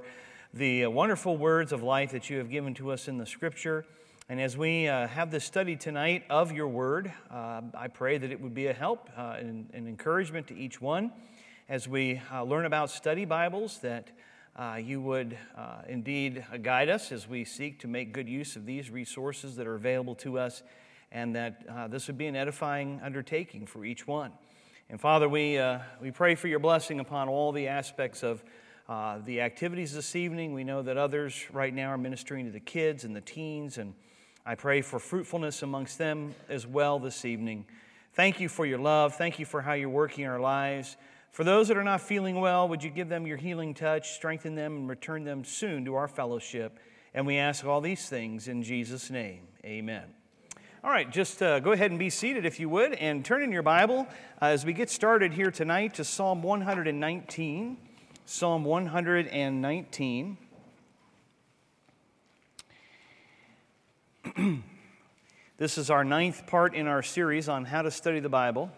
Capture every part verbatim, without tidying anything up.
for the wonderful words of life that you have given to us in the Scripture. And as we uh, have this study tonight of your word, uh, I pray that it would be a help uh, and an encouragement to each one as we uh, learn about study Bibles, that uh, you would uh, indeed guide us as we seek to make good use of these resources that are available to us, and that uh, this would be an edifying undertaking for each one. And Father, we uh, we pray for your blessing upon all the aspects of uh, the activities this evening. We know that others right now are ministering to the kids and the teens, and I pray for fruitfulness amongst them as well this evening. Thank you for your love. Thank you for how you're working our lives. For those that are not feeling well, would you give them your healing touch, strengthen them, and return them soon to our fellowship? And we ask all these things in Jesus' name. Amen. All right, just uh, go ahead and be seated if you would, and turn in your Bible uh, as we get started here tonight to Psalm one nineteen. Psalm one nineteen. This is our ninth part in our series on how to study the Bible.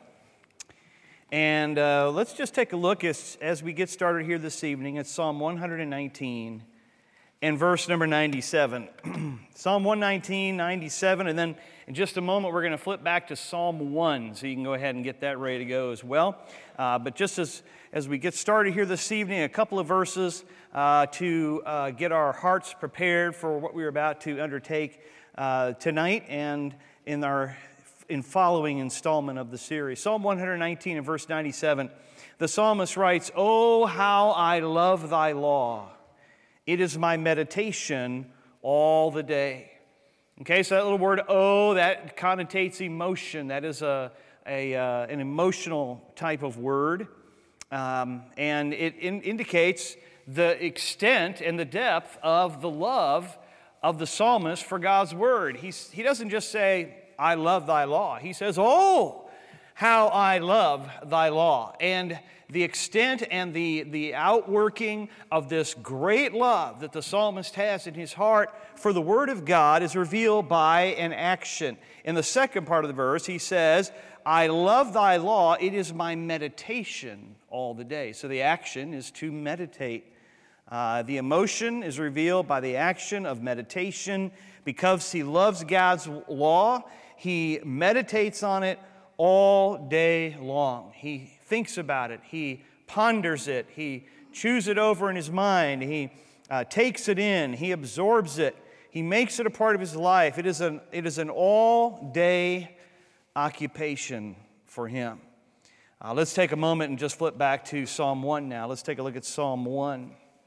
And uh, let's just take a look as, as we get started here this evening at Psalm one nineteen and verse number ninety-seven. Psalm one nineteen, ninety-seven, and then in just a moment we're going to flip back to Psalm one, so you can go ahead and get that ready to go as well. Uh, but just as, as we get started here this evening, a couple of verses uh, to uh, get our hearts prepared for what we're about to undertake uh, tonight and in our in following installment of the series. Psalm one nineteen and verse ninety-seven, the psalmist writes, "Oh, how I love thy law. It is my meditation all the day." Okay, so that little word "oh," that connotates emotion. That is a, a uh, an emotional type of word. Um, and it in, indicates the extent and the depth of the love of the psalmist for God's word. He's, he doesn't just say, "I love thy law." He says, "Oh, how I love thy law." And the extent and the, the outworking of this great love that the psalmist has in his heart for the Word of God is revealed by an action. In the second part of the verse, he says, "I love thy law, it is my meditation all the day." So the action is to meditate. Uh, the emotion is revealed by the action of meditation. Because he loves God's law, he meditates on it all day long. He thinks about it. He ponders it. He chews it over in his mind. He uh, takes it in. He absorbs it. He makes it a part of his life. It is an, it is an all-day occupation for him. Uh, let's take a moment and just flip back to Psalm one now. Let's take a look at Psalm one.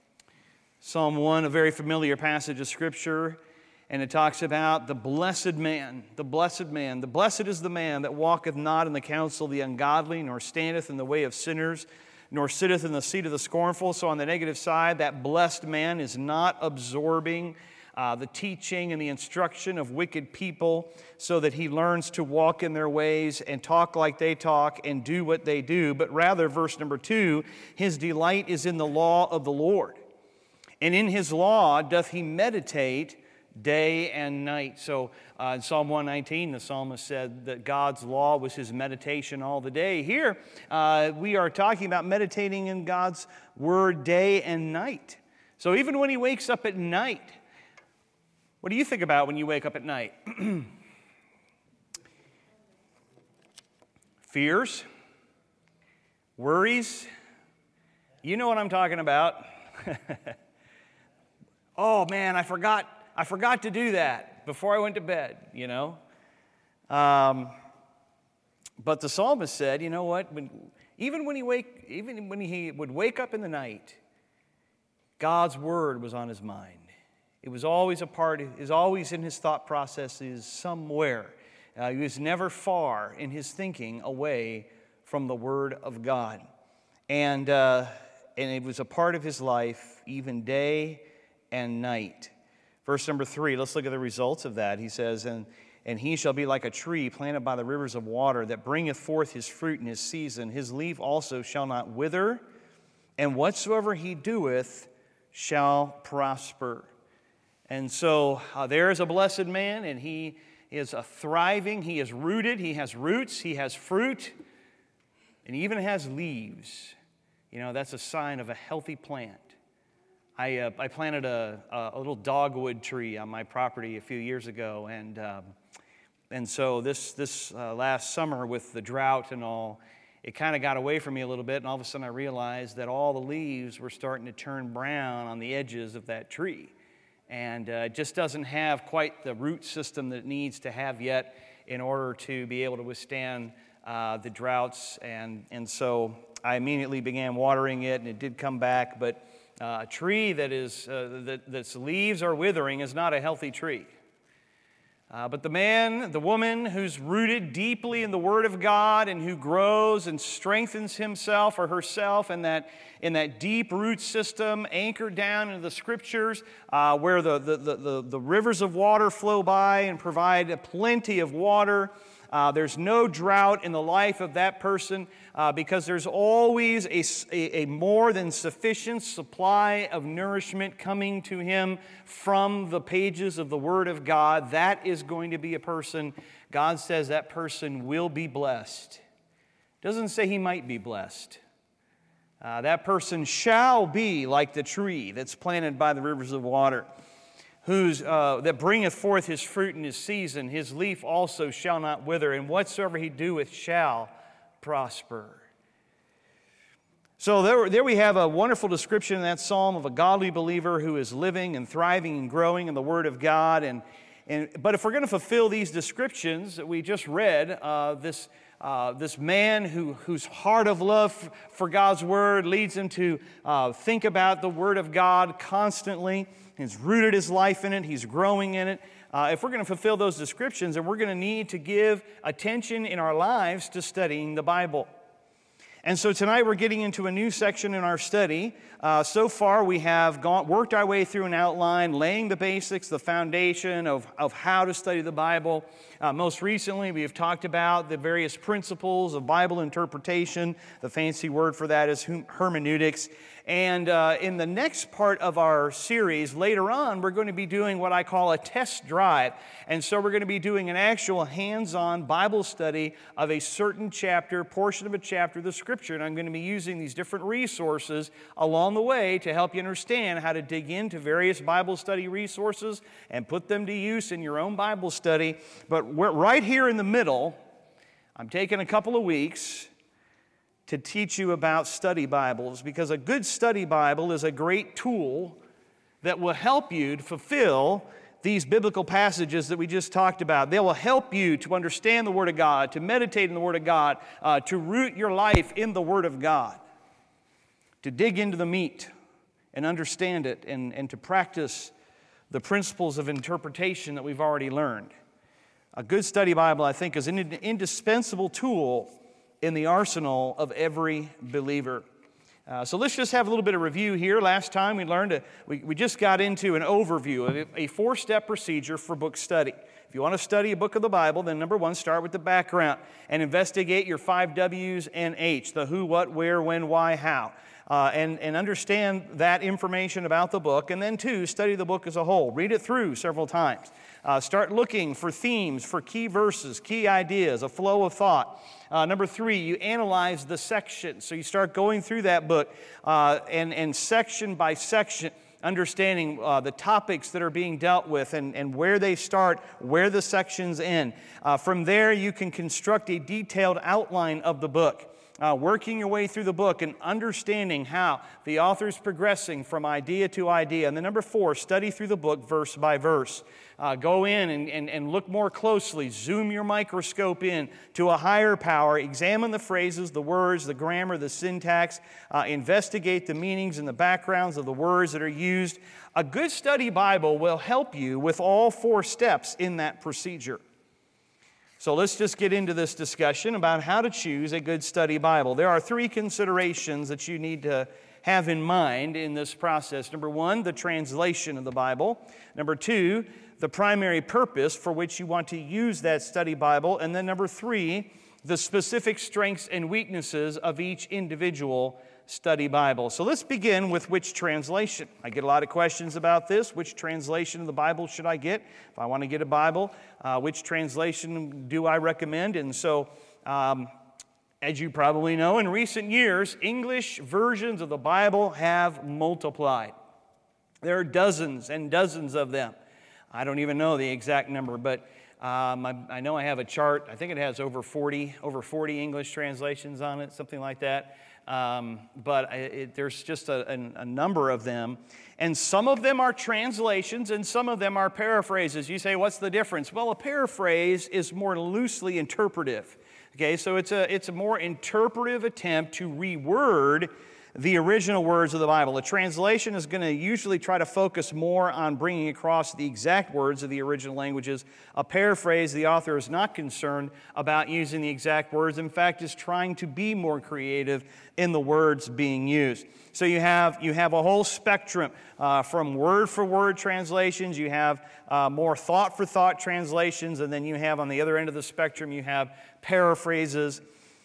Psalm one, a very familiar passage of Scripture. And it talks about the blessed man, the blessed man. The blessed is the man that walketh not in the counsel of the ungodly, nor standeth in the way of sinners, nor sitteth in the seat of the scornful. So on the negative side, that blessed man is not absorbing uh, the teaching and the instruction of wicked people so that he learns to walk in their ways and talk like they talk and do what they do. But rather, verse number two, his delight is in the law of the Lord. And in his law doth he meditate day and night. So uh, in Psalm one nineteen, the psalmist said that God's law was his meditation all the day. Here, uh, we are talking about meditating in God's word day and night. So even when he wakes up at night, what do you think about when you wake up at night? Fears? Worries? You know what I'm talking about. Oh man, I forgot I forgot to do that before I went to bed, you know. Um, but the psalmist said, you know what? When, even when he wake, even when he would wake up in the night, God's word was on his mind. It was always a part. It was always in his thought processes somewhere. Uh, he was never far in his thinking away from the word of God, and uh, and it was a part of his life, even day and night. Verse number three, let's look at the results of that. He says, and, and he shall be like a tree planted by the rivers of water that bringeth forth his fruit in his season. His leaf also shall not wither, and whatsoever he doeth shall prosper. And so uh, there is a blessed man, and he is a thriving, he is rooted, he has roots, he has fruit, and he even has leaves. You know, that's a sign of a healthy plant. I, uh, I planted a, a little dogwood tree on my property a few years ago, and um, and so this this uh, last summer with the drought and all, it kind of got away from me a little bit, and all of a sudden I realized that all the leaves were starting to turn brown on the edges of that tree, and uh, it just doesn't have quite the root system that it needs to have yet in order to be able to withstand uh, the droughts, and and so I immediately began watering it, and it did come back, but. Uh, a tree that is uh, that that's leaves are withering is not a healthy tree. Uh, but the man, the woman who's rooted deeply in the Word of God and who grows and strengthens himself or herself in that in that deep root system, anchored down into the Scriptures, uh, where the, the, the, the, the rivers of water flow by and provide plenty of water. Uh, there's no drought in the life of that person uh, because there's always a, a, a more than sufficient supply of nourishment coming to him from the pages of the Word of God. That is going to be a person, God says that person will be blessed. Doesn't say he might be blessed. Uh, that person shall be like the tree that's planted by the rivers of water, whose uh, that bringeth forth his fruit in his season. His leaf also shall not wither, and whatsoever he doeth shall prosper. So there, there we have a wonderful description in that psalm of a godly believer who is living and thriving and growing in the Word of God. And, and but if we're going to fulfill these descriptions that we just read, uh, this uh, this man who whose heart of love for God's Word leads him to uh, think about the Word of God constantly. He's rooted his life in it. He's growing in it. Uh, if we're going to fulfill those descriptions, then we're going to need to give attention in our lives to studying the Bible. And so tonight we're getting into a new section in our study. Uh, so far we have gone, worked our way through an outline, laying the basics, the foundation of, of how to study the Bible. Uh, most recently we have talked about the various principles of Bible interpretation. The fancy word for that is hermeneutics. And uh, in the next part of our series, later on, we're going to be doing what I call a test drive. And so we're going to be doing an actual hands-on Bible study of a certain chapter, portion of a chapter of the Scripture. And I'm going to be using these different resources along the way to help you understand how to dig into various Bible study resources and put them to use in your own Bible study. But we're right here in the middle, I'm taking a couple of weeks to teach you about study Bibles, because a good study Bible is a great tool that will help you to fulfill these biblical passages that we just talked about. They will help you to understand the Word of God, to meditate in the Word of God, uh, to root your life in the Word of God, to dig into the meat and understand it, and, and to practice the principles of interpretation that we've already learned. A good study Bible, I think, is an indispensable tool in the arsenal of every believer. Uh, so let's just have a little bit of review here. Last time we learned, a, we, we just got into an overview of a four-step procedure for book study. If you want to study a book of the Bible, then number one, start with the background and investigate your five W's and H, the who, what, where, when, why, how. Uh, and, and understand that information about the book. And then two, study the book as a whole. Read it through several times. Uh, start looking for themes, for key verses, key ideas, a flow of thought. Uh, number three, you analyze the section. So you start going through that book uh, and, and section by section, understanding uh, the topics that are being dealt with and, and where they start, where the sections end. Uh, from there, you can construct a detailed outline of the book. Uh, working your way through the book and understanding how the author's progressing from idea to idea. And then number four, study through the book verse by verse. Uh, go in and, and, and look more closely. Zoom your microscope in to a higher power. Examine the phrases, the words, the grammar, the syntax. Uh, investigate the meanings and the backgrounds of the words that are used. A good study Bible will help you with all four steps in that procedure. So let's just get into this discussion about how to choose a good study Bible. There are three considerations that you need to have in mind in this process. Number one, the translation of the Bible. Number two, the primary purpose for which you want to use that study Bible. And then number three, the specific strengths and weaknesses of each individual study Bible. So let's begin with which translation. I get a lot of questions about this. Which translation of the Bible should I get? If I want to get a Bible, uh, which translation do I recommend? And so, um, as you probably know, in recent years, English versions of the Bible have multiplied. There are dozens and dozens of them. I don't even know the exact number, but um, I, I know I have a chart. I think it has over forty, over forty English translations on it, something like that. Um, but I, it, there's just a, a, a number of them. And some of them are translations and some of them are paraphrases. You say, what's the difference? Well, a paraphrase is more loosely interpretive. Okay, so it's a, it's a more interpretive attempt to reword the original words of the Bible. A translation is going to usually try to focus more on bringing across the exact words of the original languages. A paraphrase, the author is not concerned about using the exact words. In fact, is trying to be more creative in the words being used. So you have you have a whole spectrum uh, from word-for-word translations. You have uh, more thought-for-thought translations, and then you have on the other end of the spectrum you have paraphrases.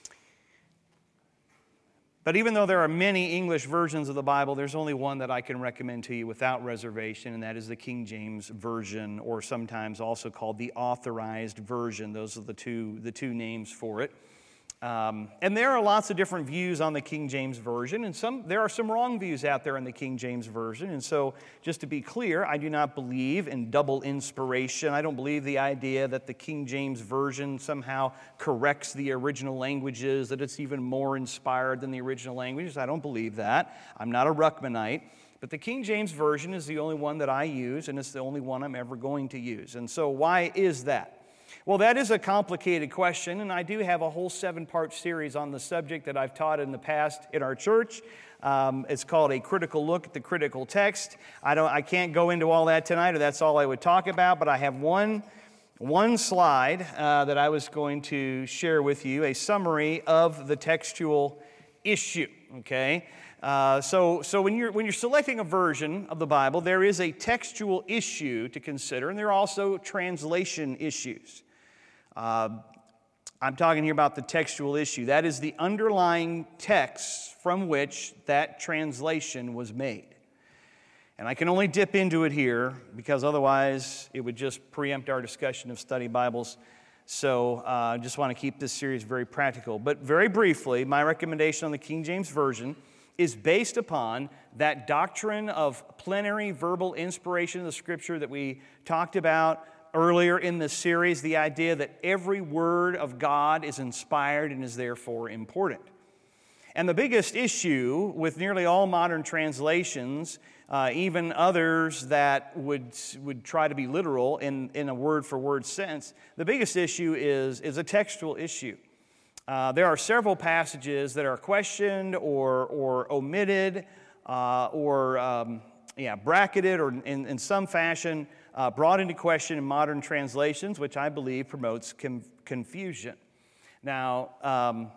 But even though there are many English versions of the Bible, there's only one that I can recommend to you without reservation, and that is the King James Version, or sometimes also called the Authorized Version. Those are the two, the two names for it. Um, and there are lots of different views on the King James Version, and some there are some wrong views out there in the King James Version. And so, just to be clear, I do not believe in double inspiration. I don't believe the idea that the King James Version somehow corrects the original languages, that it's even more inspired than the original languages. I don't believe that. I'm not a Ruckmanite. But the King James Version is the only one that I use, and it's the only one I'm ever going to use. And so, why is that? Well, that is a complicated question, and I do have a whole seven-part series on the subject that I've taught in the past in our church. Um, it's called A Critical Look at the Critical Text. I don't, I can't go into all that tonight, or that's all I would talk about, but I have one, one slide uh, that I was going to share with you, a summary of the textual issue, okay? Uh, so so when you're, when you're selecting a version of the Bible, there is a textual issue to consider, and there are also translation issues. Uh, I'm talking here about the textual issue. That is the underlying text from which that translation was made. And I can only dip into it here because otherwise it would just preempt our discussion of study Bibles. So uh, I just want to keep this series very practical. But very briefly, my recommendation on the King James Version is based upon that doctrine of plenary verbal inspiration of the Scripture that we talked about earlier in this series, the idea that every word of God is inspired and is therefore important. And the biggest issue with nearly all modern translations, uh, even others that would, would try to be literal in, in a word-for-word sense, the biggest issue is, is a textual issue. Uh, there are several passages that are questioned or, or omitted uh, or um, yeah, bracketed or in, in some fashion uh, brought into question in modern translations, which I believe promotes com- confusion. Now, um,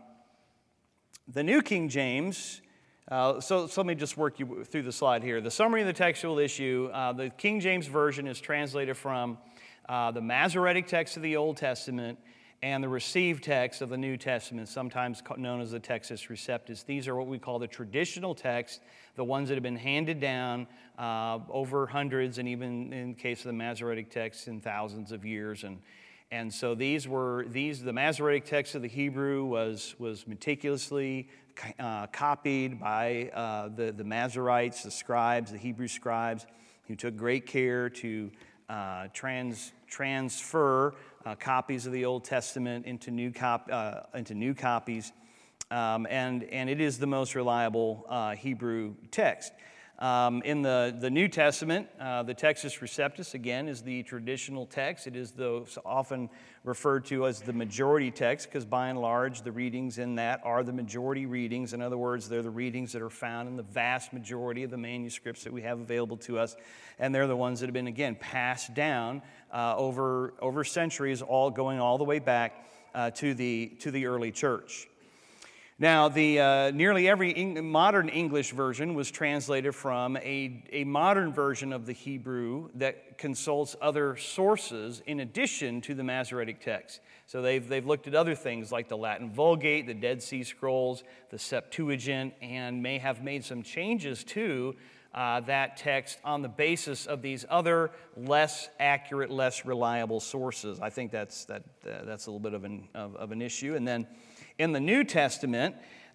the New King James, uh, so, so let me just work you through the slide here. The summary of the textual issue, uh, the King James Version is translated from uh, the Masoretic text of the Old Testament and the received text of the New Testament, sometimes known as the Textus Receptus. These are what we call the traditional texts, the ones that have been handed down uh, over hundreds, and even in the case of the Masoretic text, in thousands of years. And and so these were these the Masoretic text of the Hebrew was was meticulously uh, copied by uh, the the Masoretes, the scribes, the Hebrew scribes, who took great care to uh, trans transfer Uh, copies of the Old Testament into new cop, uh, into new copies, um, and and it is the most reliable uh, Hebrew text. Um, in the, the New Testament, uh, the Textus Receptus, again, is the traditional text. It is the, often referred to as the majority text because by and large the readings in that are the majority readings. In other words, they're the readings that are found in the vast majority of the manuscripts that we have available to us, and they're the ones that have been, again, passed down uh, over, over centuries, all going all the way back uh, to the, to the early church. Now, the uh, nearly every Eng- modern English version was translated from a, a modern version of the Hebrew that consults other sources in addition to the Masoretic text. So they've, they've looked at other things like the Latin Vulgate, the Dead Sea Scrolls, the Septuagint, and may have made some changes to uh, that text on the basis of these other less accurate, less reliable sources. I think that's, that, uh, that's a little bit of an, of, of an issue. And then in the New Testament,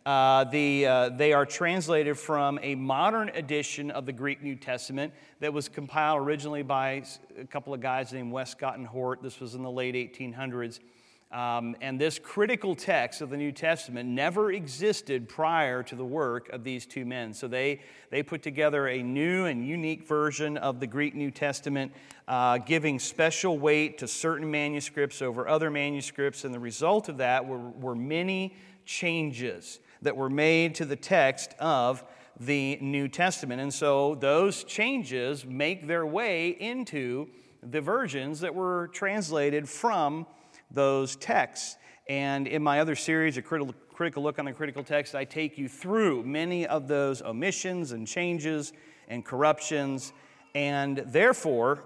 Uh, the, uh, they are translated from a modern edition of the Greek New Testament that was compiled originally by a couple of guys named Westcott and Hort. This was in the late eighteen hundreds. Um, and this critical text of the New Testament never existed prior to the work of these two men. So they, they put together a new and unique version of the Greek New Testament, uh, giving special weight to certain manuscripts over other manuscripts. And the result of that were, were many changes that were made to the text of the New Testament. And so those changes make their way into the versions that were translated from those texts. And in my other series, A Critical, Critical Look on the Critical Text, I take you through many of those omissions and changes and corruptions. And therefore,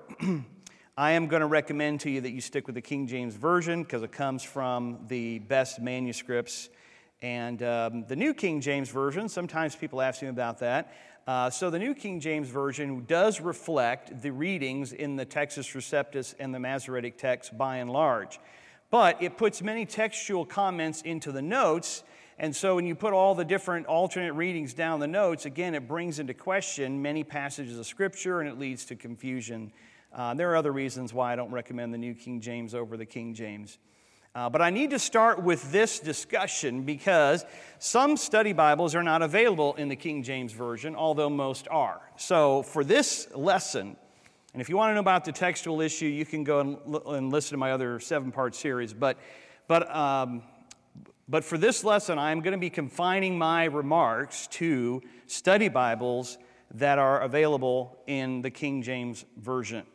I am going to recommend to you that you stick with the King James Version because it comes from the best manuscripts. And um, the New King James Version, sometimes people ask me about that. Uh, so the New King James Version does reflect the readings in the Textus Receptus and the Masoretic text by and large. But it puts many textual comments into the notes, and so when you put all the different alternate readings down the notes, again, it brings into question many passages of Scripture, and it leads to confusion. Uh, there are other reasons why I don't recommend the New King James over the King James. Uh, but I need to start with this discussion because some study Bibles are not available in the King James Version, although most are. So for this lesson, and if you want to know about the textual issue, you can go and, l- and listen to my other seven-part series. But, but, um, but for this lesson, I'm going to be confining my remarks to study Bibles that are available in the King James Version.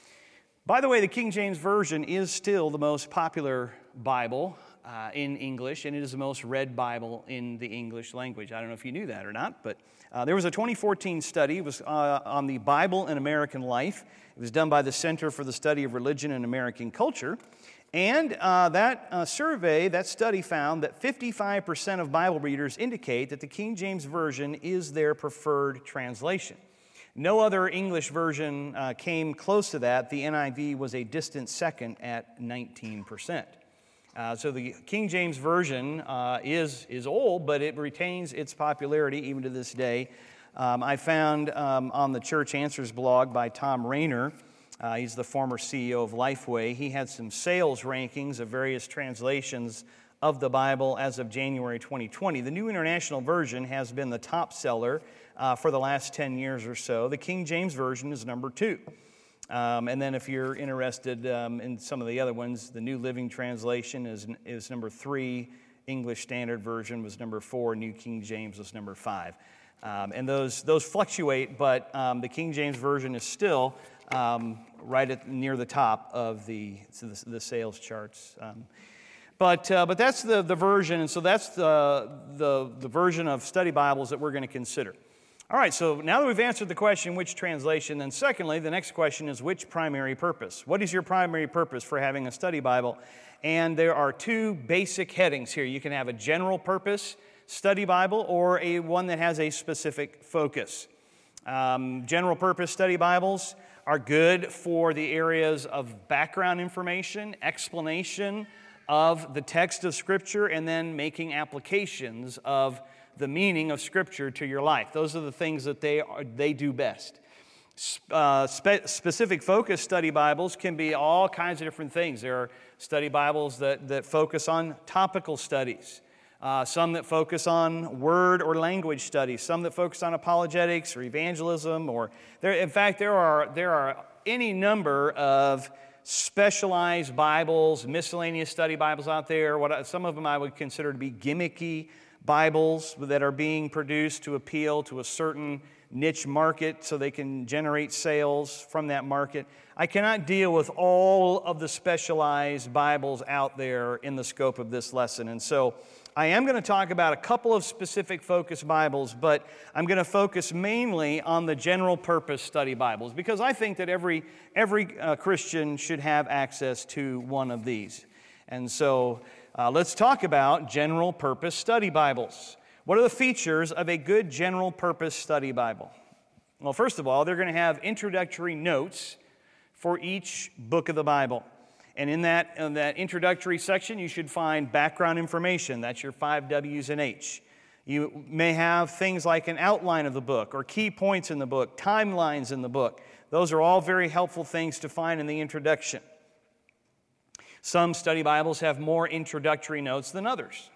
By the way, the King James Version is still the most popular Bible uh, in English, and it is the most read Bible in the English language. I don't know if you knew that or not, but uh, there was a twenty fourteen study. It was uh, on the Bible in American Life. It was done by the Center for the Study of Religion and American Culture. And uh, that uh, survey, that study found that fifty-five percent of Bible readers indicate that the King James Version is their preferred translation. No other English version uh, came close to that. The N I V was a distant second at nineteen percent. Uh, so the King James Version uh, is, is old, but it retains its popularity even to this day. Um, I found um, on the Church Answers blog by Tom Rainer, uh, he's the former C E O of Lifeway, he had some sales rankings of various translations of the Bible as of January twenty twenty. The New International Version has been the top seller uh, for the last ten years or so. The King James Version is number two. Um, and then if you're interested um, in some of the other ones, the New Living Translation is, is number three, English Standard Version was number four, New King James was number five. Um, and those those fluctuate, but um, the King James Version is still um, right at near the top of the, the, the sales charts. Um, but uh, but that's the, the version, and so that's the, the, the version of study Bibles that we're going to consider. All right, so now that we've answered the question, which translation, then secondly, the next question is which primary purpose? What is your primary purpose for having a study Bible? And there are two basic headings here. You can have a general purpose study Bible or a one that has a specific focus. Um, general purpose study Bibles are good for the areas of background information, explanation of the text of Scripture, and then making applications of the meaning of Scripture to your life. Those are the things that they are, they do best. Uh, spe- specific focus study Bibles can be all kinds of different things. There are study Bibles that, that focus on topical studies, uh, some that focus on word or language studies, some that focus on apologetics or evangelism. Or there, in fact, there are there are any number of specialized Bibles, miscellaneous study Bibles out there. What some of them I would consider to be gimmicky Bibles that are being produced to appeal to a certain niche market so they can generate sales from that market. I cannot deal with all of the specialized Bibles out there in the scope of this lesson. And so I am going to talk about a couple of specific focus Bibles, but I'm going to focus mainly on the general purpose study Bibles because I think that every, every uh, Christian should have access to one of these. And so Uh, let's talk about general purpose study Bibles. What are the features of a good general purpose study Bible? Well, first of all, they're going to have introductory notes for each book of the Bible. And in that, in that introductory section, you should find background information. That's your five W's and H. You may have things like an outline of the book or key points in the book, timelines in the book. Those are all very helpful things to find in the introduction. Some study Bibles have more introductory notes than others.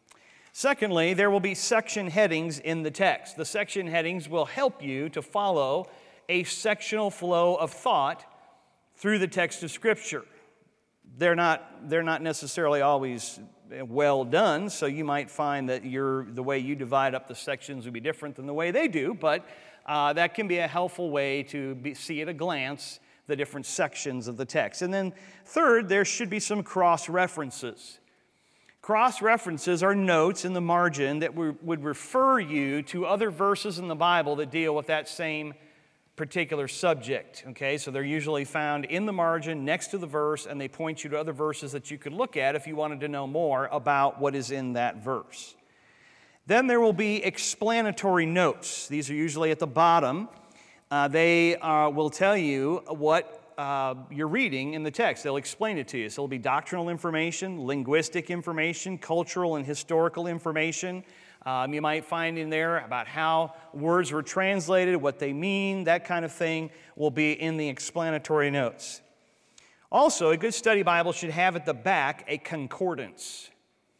Secondly, there will be section headings in the text. The section headings will help you to follow a sectional flow of thought through the text of Scripture. They're not, they're not necessarily always well done, so you might find that your, the way you divide up the sections will be different than the way they do, but uh, that can be a helpful way to be, see at a glance the different sections of the text. And then third, there should be some cross-references. Cross-references are notes in the margin that would refer you to other verses in the Bible that deal with that same particular subject. Okay, so they're usually found in the margin next to the verse, and they point you to other verses that you could look at if you wanted to know more about what is in that verse. Then there will be explanatory notes. These are usually at the bottom. Uh, they uh, will tell you what Uh, you're reading in the text. They'll explain it to you. So it'll be doctrinal information, linguistic information, cultural and historical information. Um, you might find in there about how words were translated, what they mean, that kind of thing will be in the explanatory notes. Also, a good study Bible should have at the back a concordance.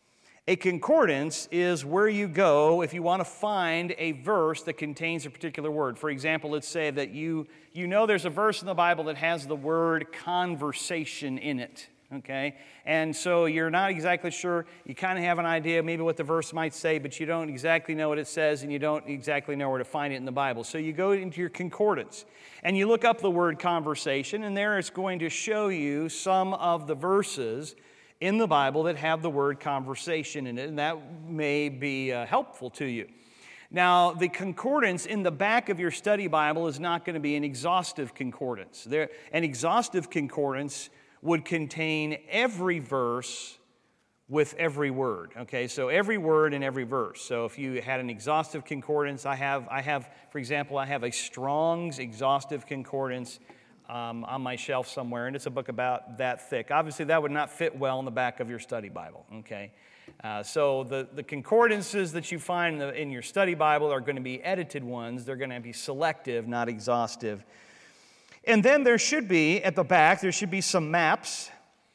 A concordance is where you go if you want to find a verse that contains a particular word. For example, let's say that you, you know there's a verse in the Bible that has the word conversation in it, okay? And so you're not exactly sure, you kind of have an idea maybe what the verse might say, but you don't exactly know what it says, and you don't exactly know where to find it in the Bible. So you go into your concordance, and you look up the word conversation, and there it's going to show you some of the verses in the Bible that have the word conversation in it, and that may be uh, helpful to you. Now, the concordance in the back of your study Bible is not going to be an exhaustive concordance. There, an exhaustive concordance would contain every verse with every word. Okay, so every word in every verse. So if you had an exhaustive concordance, I have, I have, for example, I have a Strong's exhaustive concordance Um, on my shelf somewhere, and it's a book about that thick. Obviously, that would not fit well in the back of your study Bible, okay? Uh, so the, the concordances that you find in, the, in your study Bible are going to be edited ones. They're going to be selective, not exhaustive. And then there should be, at the back, there should be some maps,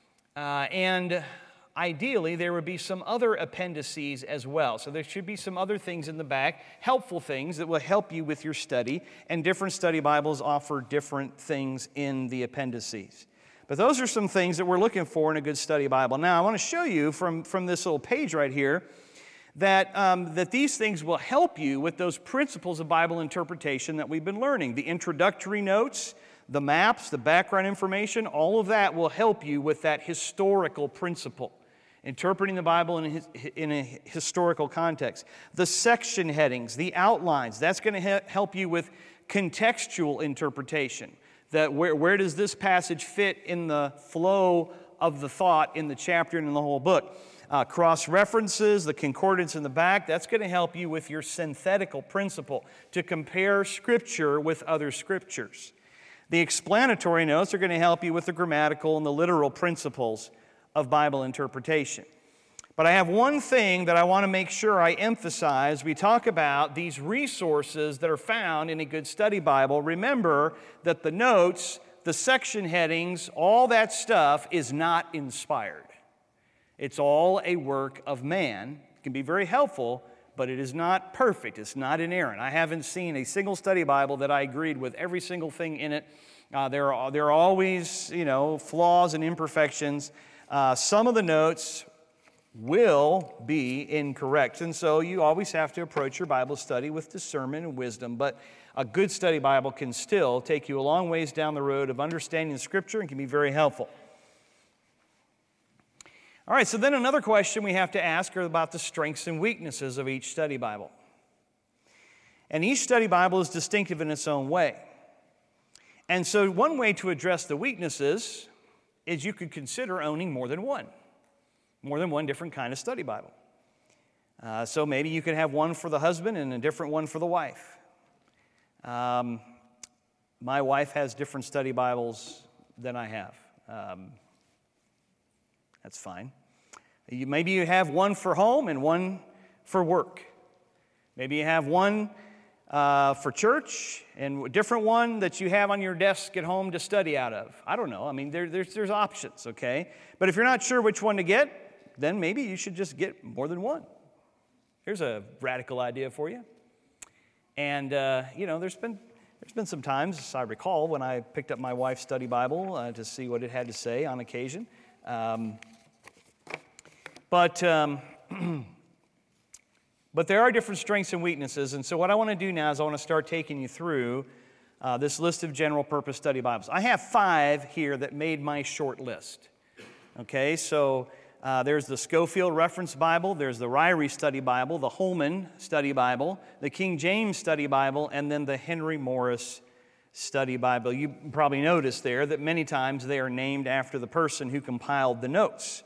uh, and ideally, there would be some other appendices as well. So there should be some other things in the back, helpful things that will help you with your study, and different study Bibles offer different things in the appendices. But those are some things that we're looking for in a good study Bible. Now, I want to show you from, from this little page right here that, um, that these things will help you with those principles of Bible interpretation that we've been learning. The introductory notes, the maps, the background information, all of that will help you with that historical principle. Interpreting the Bible in a, in a historical context. The section headings, the outlines, that's going to he- help you with contextual interpretation. That where, where does this passage fit in the flow of the thought in the chapter and in the whole book? Uh, cross-references, the concordance in the back, that's going to help you with your synthetical principle to compare Scripture with other Scriptures. The explanatory notes are going to help you with the grammatical and the literal principles of Bible interpretation. But I have one thing that I want to make sure I emphasize. We talk about these resources that are found in a good study Bible. Remember that the notes, the section headings, all that stuff is not inspired. It's all a work of man. It can be very helpful, but it is not perfect. It's not inerrant. I haven't seen a single study Bible that I agreed with every single thing in it. Uh, there are, there are always, you know, flaws and imperfections. Uh, some of the notes will be incorrect, and so you always have to approach your Bible study with discernment and wisdom, but a good study Bible can still take you a long ways down the road of understanding Scripture and can be very helpful. All right, so then another question we have to ask are about the strengths and weaknesses of each study Bible. And each study Bible is distinctive in its own way. And so one way to address the weaknesses is you could consider owning more than one, more than one different kind of study Bible. Uh, so maybe you could have one for the husband and a different one for the wife. Um, my wife has different study Bibles than I have. Um, that's fine. You, maybe you have one for home and one for work. Maybe you have one uh, for church and a different one that you have on your desk at home to study out of. I don't know. I mean, there, there's, there's options, okay? But if you're not sure which one to get, then maybe you should just get more than one. Here's a radical idea for you. And, uh, you know, there's been there's been some times, as I recall, when I picked up my wife's study Bible uh, to see what it had to say on occasion. Um, but... Um, But there are different strengths and weaknesses, and so what I want to do now is I want to start taking you through uh, this list of general purpose study Bibles. I have five here that made my short list. Okay, so uh, there's the Scofield Reference Bible, there's the Ryrie Study Bible, the Holman Study Bible, the King James Study Bible, and then the Henry Morris Study Bible. You probably noticed there that many times they are named after the person who compiled the notes.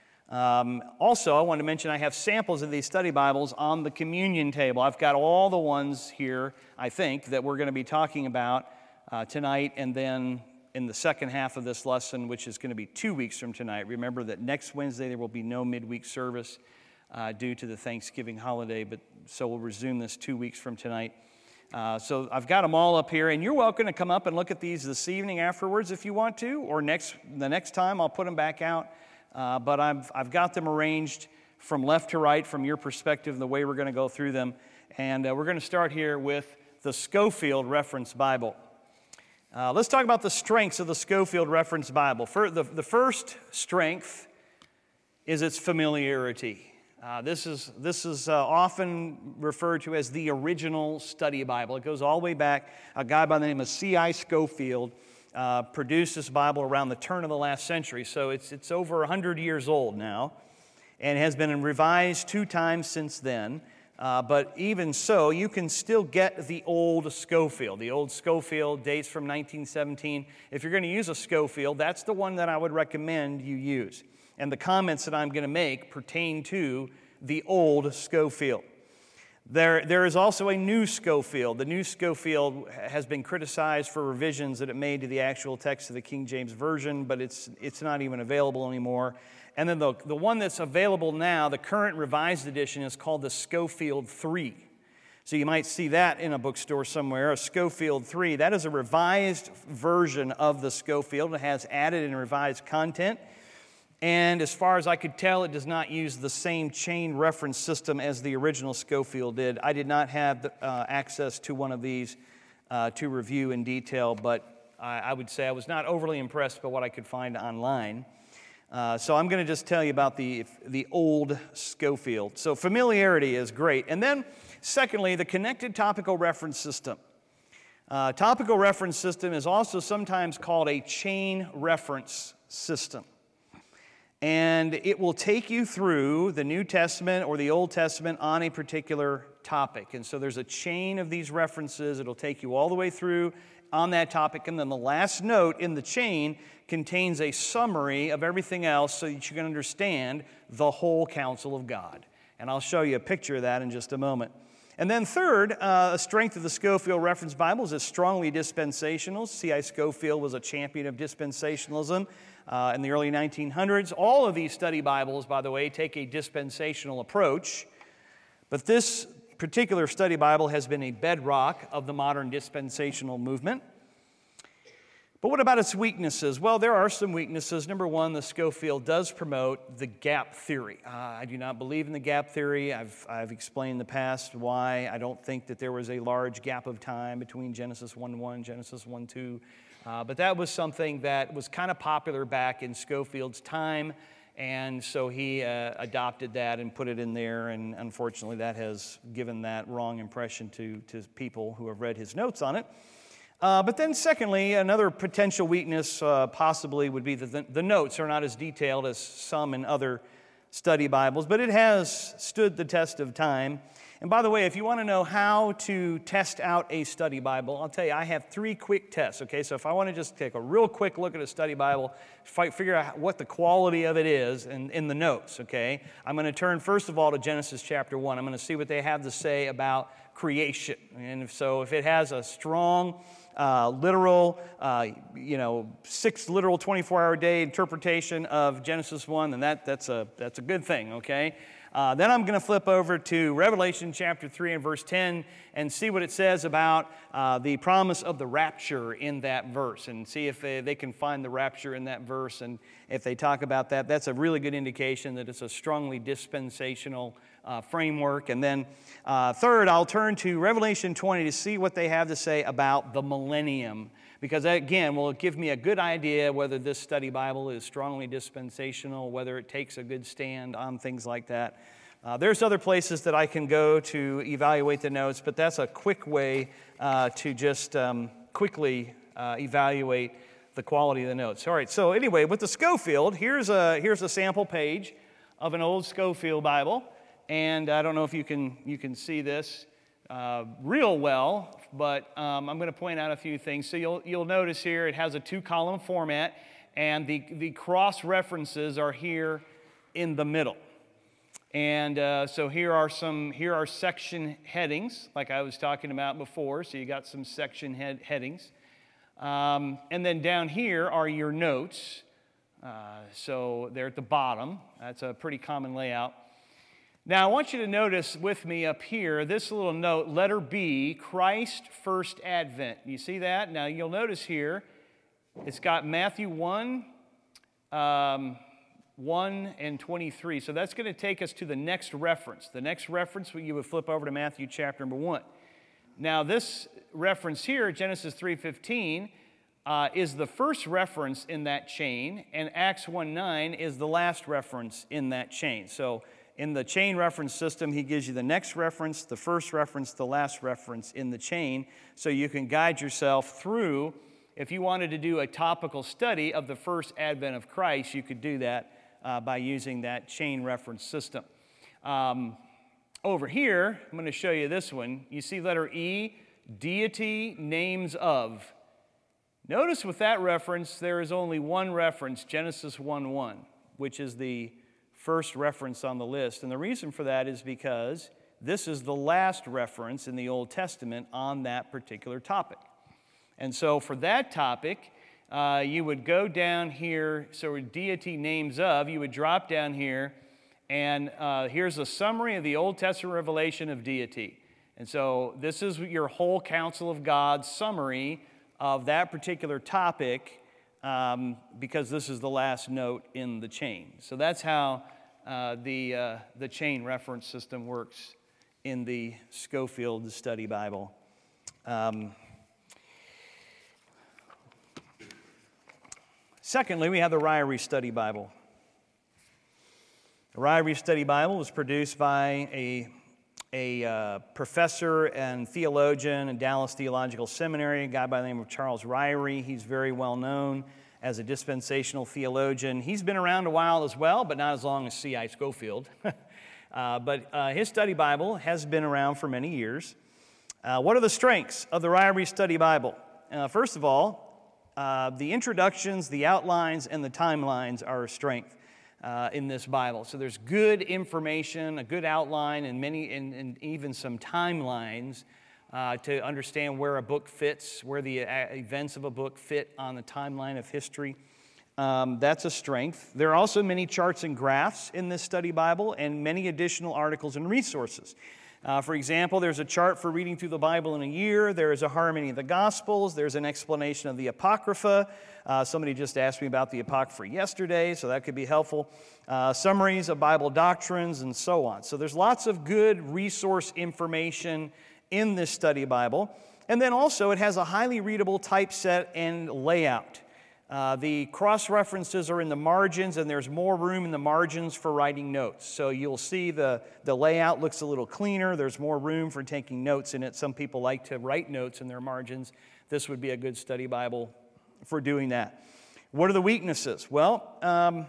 Um, also, I want to mention I have samples of these study Bibles on the communion table. I've got all the ones here, I think, that we're going to be talking about uh, tonight and then in the second half of this lesson, which is going to be two weeks from tonight. Remember that next Wednesday there will be no midweek service uh, due to the Thanksgiving holiday, but so we'll resume this two weeks from tonight. Uh, so I've got them all up here, and you're welcome to come up and look at these this evening afterwards if you want to, or next the next time I'll put them back out. Uh, but I've, I've got them arranged from left to right from your perspective, the way we're going to go through them. And uh, we're going to start here with the Scofield Reference Bible. Uh, let's talk about the strengths of the Scofield Reference Bible. For the, the first strength is its familiarity. Uh, this is, this is uh, often referred to as the original study Bible. It goes all the way back. A guy by the name of C I Scofield Uh, produced this Bible around the turn of the last century, so it's it's over one hundred years old now, and has been revised two times since then. Uh, but even so, you can still get the old Scofield. The old Scofield dates from nineteen seventeen. If you're going to use a Scofield, that's the one that I would recommend you use. And the comments that I'm going to make pertain to the old Scofield. There, there is also a new Scofield. The new Scofield has been criticized for revisions that it made to the actual text of the King James Version, but it's it's not even available anymore. And then the, the one that's available now, the current revised edition, is called the Scofield three. So you might see that in a bookstore somewhere, a Scofield three. That is a revised version of the Scofield. It has added and revised content. And as far as I could tell, it does not use the same chain reference system as the original Scofield did. I did not have the, uh, access to one of these uh, to review in detail, but I, I would say I was not overly impressed by what I could find online. Uh, so I'm going to just tell you about the, the old Scofield. So familiarity is great. And then, secondly, the connected topical reference system. Uh, topical reference system is also sometimes called a chain reference system. And it will take you through the New Testament or the Old Testament on a particular topic. And so there's a chain of these references. It'll take you all the way through on that topic. And then the last note in the chain contains a summary of everything else so that you can understand the whole counsel of God. And I'll show you a picture of that in just a moment. And then third, uh, a strength of the Scofield Reference Bible is it's strongly dispensational. C I Scofield was a champion of dispensationalism uh, in the early nineteen hundreds. All of these study Bibles, by the way, take a dispensational approach. But this particular study Bible has been a bedrock of the modern dispensational movement. But what about its weaknesses? Well, there are some weaknesses. Number one, the Scofield does promote the gap theory. Uh, I do not believe in the gap theory. I've, I've explained in the past why I don't think that there was a large gap of time between Genesis one one, Genesis one two. Uh, but that was something that was kind of popular back in Scofield's time, and so he uh, adopted that and put it in there, and unfortunately that has given that wrong impression to, to people who have read his notes on it. Uh, but then secondly, another potential weakness uh, possibly would be that the, the notes are not as detailed as some in other study Bibles, but it has stood the test of time. And by the way, if you want to know how to test out a study Bible, I'll tell you, I have three quick tests, okay? So if I want to just take a real quick look at a study Bible, figure out what the quality of it is in, in the notes, okay? I'm going to turn, first of all, to Genesis chapter one. I'm going to see what they have to say about creation. And if so, if it has a strong Uh, literal, uh, you know, six literal twenty-four hour day interpretation of Genesis one, then that, that's a that's a good thing, okay? Uh, then I'm going to flip over to Revelation chapter three and verse ten and see what it says about uh, the promise of the rapture in that verse, and see if they, they can find the rapture in that verse. And if they talk about that, that's a really good indication that it's a strongly dispensational uh, framework. And then uh, third, I'll turn to Revelation twenty to see what they have to say about the millennium, because that, again, will give me a good idea whether this study Bible is strongly dispensational, whether it takes a good stand on things like that. Uh, there's other places that I can go to evaluate the notes, but that's a quick way uh, to just um, quickly uh, evaluate the quality of the notes. All right, so anyway, with the Scofield, here's a, here's a sample page of an old Scofield Bible, and I don't know if you can, you can see this uh, real well, but um, I'm going to point out a few things. So you'll, you'll notice here it has a two-column format, and the, the cross-references are here in the middle. And uh, so here are some, here are section headings, like I was talking about before. So you got some section head headings. Um, and then down here are your notes. Uh, so they're at the bottom. That's a pretty common layout. Now I want you to notice with me up here, this little note, letter B, Christ First Advent. You see that? Now you'll notice here, it's got Matthew one, um, one and twenty-three. So that's going to take us to the next reference. The next reference, you would flip over to Matthew chapter number one. Now this reference here, Genesis three fifteen, uh, is the first reference in that chain, and Acts one nine is the last reference in that chain. So in the chain reference system, he gives you the next reference, the first reference, the last reference in the chain, so you can guide yourself through. If you wanted to do a topical study of the first advent of Christ, you could do that Uh, by using that chain reference system. Um, over here, I'm going to show you this one. You see letter E, deity, names of. Notice with that reference, there is only one reference, Genesis one one, which is the first reference on the list. And the reason for that is because this is the last reference in the Old Testament on that particular topic. And so for that topic, Uh, you would go down here, so deity names of, you would drop down here, and uh, here's a summary of the Old Testament revelation of deity. And so this is your whole counsel of God summary of that particular topic, um, because this is the last note in the chain. So that's how uh, the, uh, the chain reference system works in the Scofield Study Bible. Um, Secondly, we have the Ryrie Study Bible. The Ryrie Study Bible was produced by a, a uh, professor and theologian in Dallas Theological Seminary, a guy by the name of Charles Ryrie. He's very well known as a dispensational theologian. He's been around a while as well, but not as long as C I Scofield. uh, but uh, his study Bible has been around for many years. Uh, what are the strengths of the Ryrie Study Bible? Uh, first of all, Uh, the introductions, the outlines, and the timelines are a strength uh, in this Bible. So there's good information, a good outline, and many, and, and even some timelines uh, to understand where a book fits, where the uh, events of a book fit on the timeline of history. Um, that's a strength. There are also many charts and graphs in this study Bible, and many additional articles and resources. Uh, for example, there's a chart for reading through the Bible in a year. There is a harmony of the Gospels. There's an explanation of the Apocrypha. Uh, somebody just asked me about the Apocrypha yesterday, so that could be helpful. Uh, summaries of Bible doctrines and so on. So there's lots of good resource information in this study Bible. And then also it has a highly readable typeset and layout. Uh, the cross-references are in the margins, and there's more room in the margins for writing notes. So you'll see the, the layout looks a little cleaner. There's more room for taking notes in it. Some people like to write notes in their margins. This would be a good study Bible for doing that. What are the weaknesses? Well, um,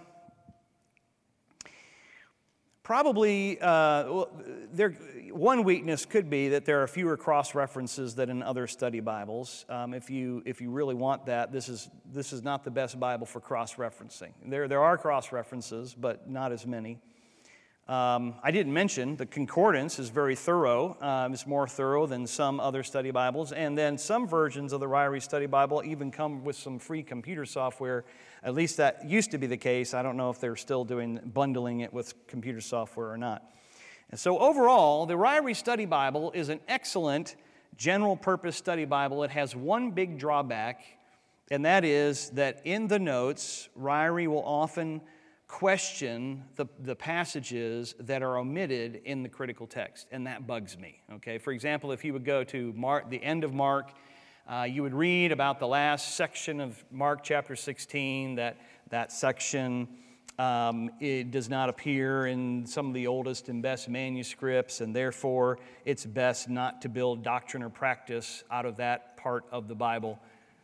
probably uh, well, there, one weakness could be that there are fewer cross-references than in other study Bibles. Um, if you if you really want that, this is this is not the best Bible for cross-referencing. There there are cross-references, but not as many. Um, I didn't mention the concordance is very thorough. Um, it's more thorough than some other study Bibles. And then some versions of the Ryrie Study Bible even come with some free computer software. At least that used to be the case. I don't know if they're still doing bundling it with computer software or not. And so overall, the Ryrie Study Bible is an excellent general purpose study Bible. It has one big drawback, and that is that in the notes, Ryrie will often question the, the passages that are omitted in the critical text, and that bugs me. Okay, for example, if you would go to Mark, the end of Mark, uh, you would read about the last section of Mark chapter sixteen. That that section um, it does not appear in some of the oldest and best manuscripts, and therefore it's best not to build doctrine or practice out of that part of the Bible.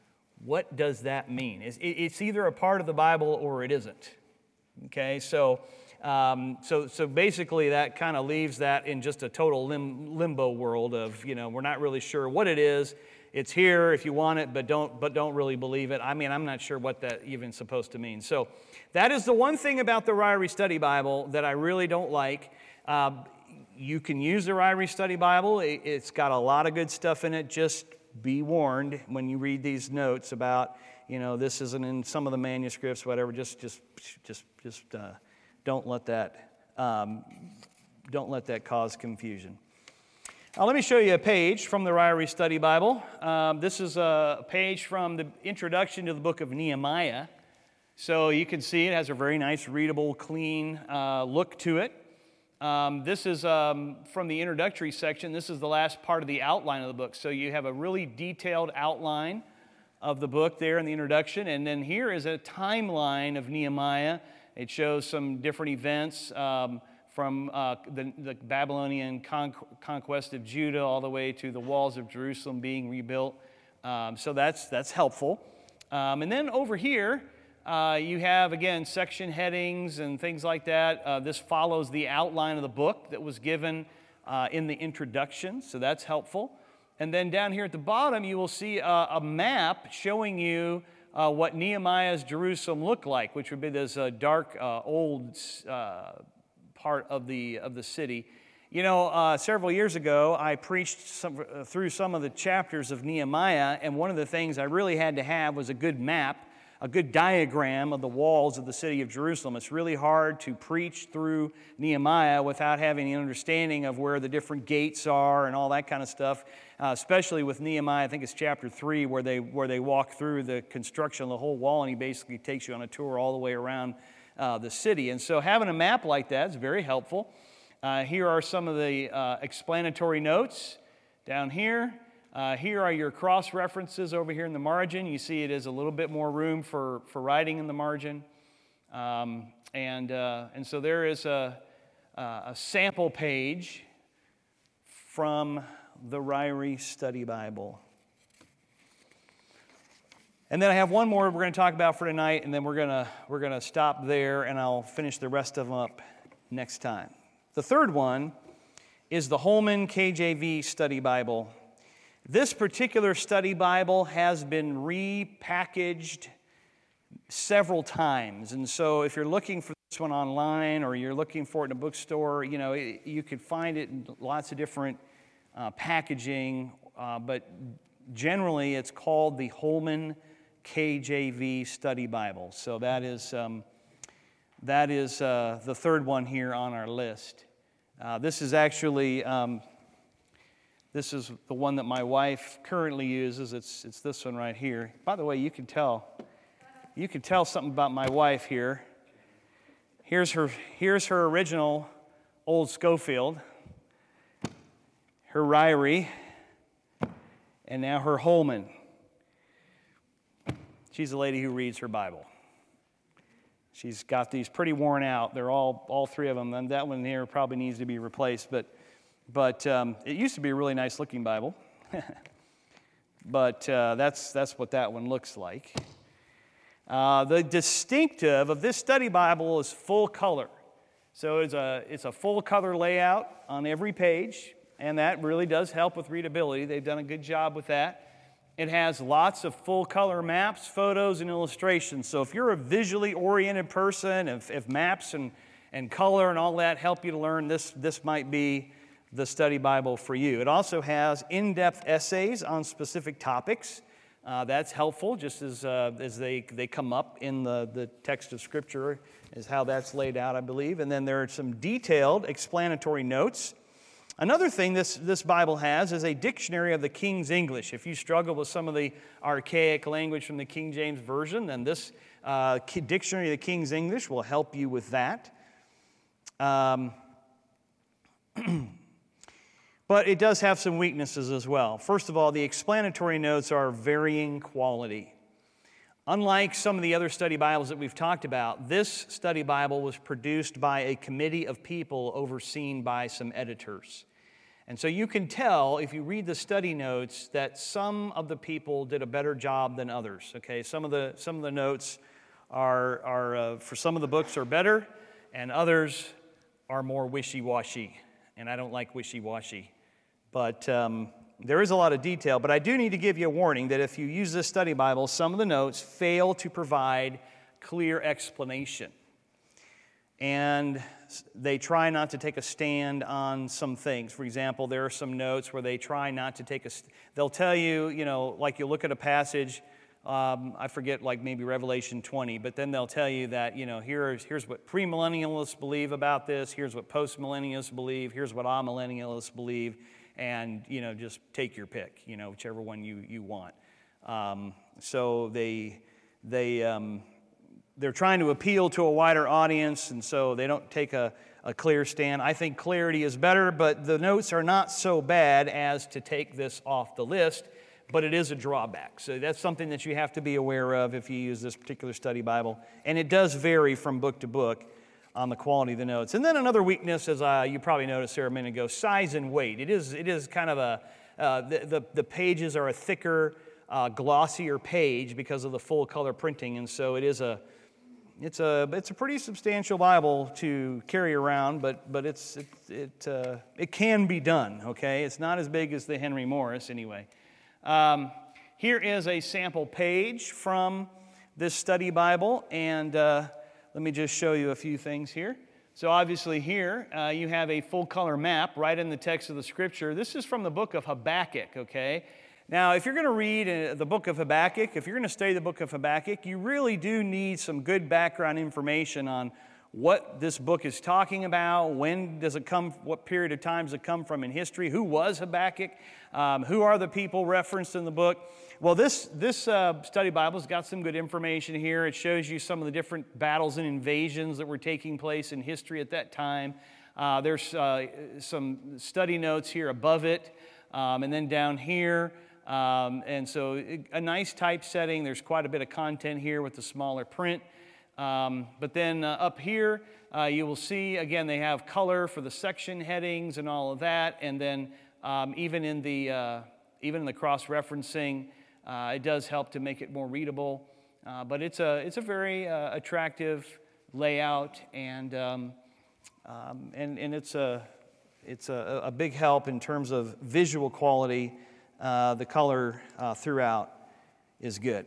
What does that mean? It's, it's either a part of the Bible or it isn't. Okay, so um, so so basically that kind of leaves that in just a total lim- limbo world of, you know, we're not really sure what it is. It's here if you want it, but don't but don't really believe it. I mean, I'm not sure what that even supposed to mean. So that is the one thing about the Ryrie Study Bible that I really don't like. Uh, you can use the Ryrie Study Bible. It, it's got a lot of good stuff in it. Just be warned when you read these notes about, you know, this isn't in some of the manuscripts, whatever. Just, just, just, just uh, don't let that, um, don't let that cause confusion. Now, let me show you a page from the Ryrie Study Bible. Um, this is a page from the introduction to the book of Nehemiah. So you can see it has a very nice, readable, clean uh, look to it. Um, this is um, from the introductory section. This is the last part of the outline of the book. So you have a really detailed outline of the book there in the introduction. And then here is a timeline of Nehemiah. It shows some different events um, from uh, the, the Babylonian con- conquest of Judah all the way to the walls of Jerusalem being rebuilt. Um, so that's, that's helpful. Um, and then over here, uh, you have, again, section headings and things like that. Uh, this follows the outline of the book that was given uh, in the introduction. So that's helpful. And then down here at the bottom, you will see a, a map showing you uh, what Nehemiah's Jerusalem looked like, which would be this uh, dark, uh, old uh, part of the of the city. You know, uh, several years ago, I preached some, uh, through some of the chapters of Nehemiah, and one of the things I really had to have was a good map, a good diagram of the walls of the city of Jerusalem. It's really hard to preach through Nehemiah without having an understanding of where the different gates are and all that kind of stuff, uh, especially with Nehemiah. I think it's chapter three where they where they walk through the construction of the whole wall, and he basically takes you on a tour all the way around uh, the city. And so having a map like that is very helpful. Uh, here are some of the uh, explanatory notes down here. Uh, here are your cross references over here in the margin. You see it is a little bit more room for, for writing in the margin. Um, and, uh, and so there is a, a sample page from the Ryrie Study Bible. And then I have one more we're going to talk about for tonight, and then we're going to we're going to stop there, and I'll finish the rest of them up next time. The third one is the Holman K J V Study Bible. This particular study Bible has been repackaged several times, and so if you're looking for this one online or you're looking for it in a bookstore, you know, it, you could find it in lots of different uh, packaging, uh, but generally it's called the Holman K J V Study Bible. So that is um, that is uh, the third one here on our list. Uh, this is actually. Um, This is the one that my wife currently uses. It's it's this one right here. By the way, you can tell you can tell something about my wife here. Here's her here's her original old Schofield, her Ryrie, and now her Holman. She's a lady who reads her Bible. She's got these pretty worn out. They're all all three of them. And that one here probably needs to be replaced, but. But um, it used to be a really nice looking Bible. but uh, that's, that's what that one looks like. Uh, the distinctive of this study Bible is full color. So it's a, it's a full color layout on every page, and that really does help with readability. They've done a good job with that. It has lots of full color maps, photos, and illustrations. So if you're a visually oriented person, if, if maps and and color and all that help you to learn, this, this might be the study Bible for you. It also has in-depth essays on specific topics. Uh, that's helpful, just as uh, as they, they come up in the, the text of Scripture, is how that's laid out, I believe. And then there are some detailed explanatory notes. Another thing this, this Bible has is a dictionary of the King's English. If you struggle with some of the archaic language from the King James Version, then this uh, dictionary of the King's English will help you with that. Um, But it does have some weaknesses as well. First of all, the explanatory notes are varying quality. Unlike some of the other study Bibles that we've talked about, this study Bible was produced by a committee of people overseen by some editors. And so you can tell, if you read the study notes, that some of the people did a better job than others. Okay, some of the some of the notes are, are uh, for some of the books are better, and others are more wishy-washy. And I don't like wishy-washy. But um, there is a lot of detail. But I do need to give you a warning that if you use this study Bible, some of the notes fail to provide clear explanation. And they try not to take a stand on some things. For example, there are some notes where they try not to take a... St- they'll tell you, you know, like you look at a passage, um, I forget, like maybe Revelation twenty, but then they'll tell you that, you know, here's, here's what premillennialists believe about this, here's what postmillennialists believe, here's what amillennialists believe, and, you know, just take your pick, you know, whichever one you, you want. Um, so they, they, um, they're trying to appeal to a wider audience, and so they don't take a, a clear stand. I think clarity is better, but the notes are not so bad as to take this off the list, but it is a drawback. So that's something that you have to be aware of if you use this particular study Bible. And it does vary from book to book on the quality of the notes. And then another weakness, as uh, you probably noticed there a minute ago, size and weight. It is it is kind of a, uh, the, the, the pages are a thicker, uh, glossier page because of the full color printing. And so it is a, it's a, it's a pretty substantial Bible to carry around, but but it's, it, it, uh, it can be done, okay? It's not as big as the Henry Morris anyway. Um, here is a sample page from this study Bible, and uh, let me just show you a few things here. So obviously here uh, you have a full color map right in the text of the Scripture. This is from the book of Habakkuk, okay? Now, if you're going to read uh, the book of Habakkuk, if you're going to study the book of Habakkuk, you really do need some good background information on what this book is talking about, when does it come, what period of time does it come from in history, who was Habakkuk, um, who are the people referenced in the book. Well, this, this uh, study Bible's got some good information here. It shows you some of the different battles and invasions that were taking place in history at that time. Uh, there's uh, some study notes here above it, um, and then down here. Um, and so a nice typesetting. There's quite a bit of content here with the smaller print. Um, but then uh, up here, uh, you will see, again, they have color for the section headings and all of that. And then um, even in the uh, even in the cross-referencing, uh, it does help to make it more readable. Uh, but it's a it's a very uh, attractive layout, and um, um, and and it's a it's a, a big help in terms of visual quality. Uh, the color uh, throughout is good.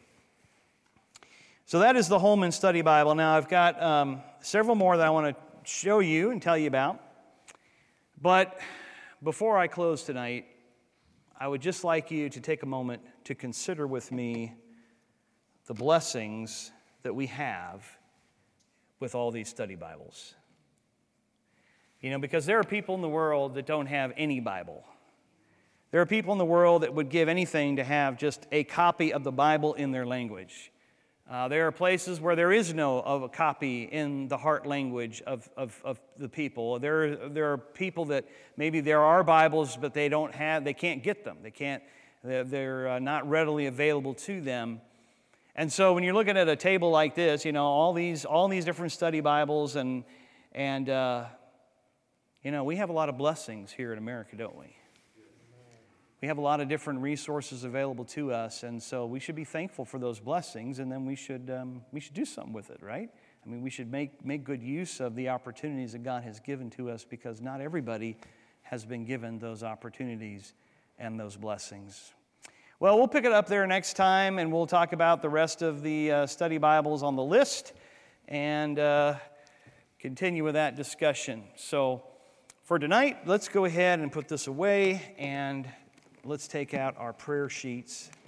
So that is the Holman Study Bible. Now I've got um, several more that I want to show you and tell you about. But before I close tonight, I would just like you to take a moment to consider with me the blessings that we have with all these study Bibles. You know, because there are people in the world that don't have any Bible. There are people in the world that would give anything to have just a copy of the Bible in their language. Uh, there are places where there is no of a copy in the heart language of, of, of the people. There, there are people that maybe there are Bibles, but they don't have, they can't get them. They can't, they're, they're uh, not readily available to them. And so when you're looking at a table like this, you know, all these, all these different study Bibles, and, and uh, you know, we have a lot of blessings here in America, don't we? We have a lot of different resources available to us, and so we should be thankful for those blessings, and then we should um, we should do something with it, right? I mean, we should make, make good use of the opportunities that God has given to us, because not everybody has been given those opportunities and those blessings. Well, we'll pick it up there next time, and we'll talk about the rest of the uh, study Bibles on the list, and uh, continue with that discussion. So for tonight, let's go ahead and put this away, and let's take out our prayer sheets.